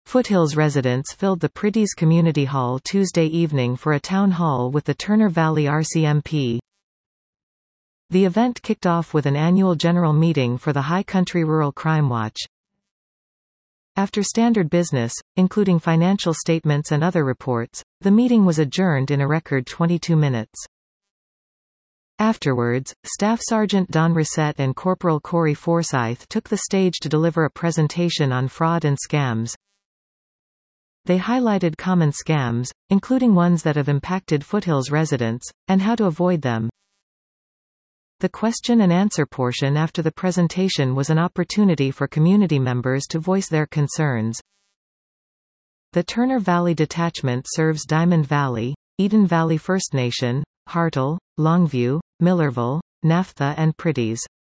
Foothills residents filled the Pretty's Community Hall Tuesday evening for a town hall with the Turner Valley RCMP. The event kicked off with an annual general meeting for the High Country Rural Crime Watch. After standard business, including financial statements and other reports, the meeting was adjourned in a record 22 minutes. Afterwards, Staff Sergeant Don Reset and Corporal Corey Forsyth took the stage to deliver a presentation on fraud and scams. They highlighted common scams, including ones that have impacted Foothills residents, and how to avoid them. The question and answer portion after the presentation was an opportunity for community members to voice their concerns. The Turner Valley Detachment serves Diamond Valley, Eden Valley First Nation, Hartle, Longview, Millerville, Naphtha and Pretty's.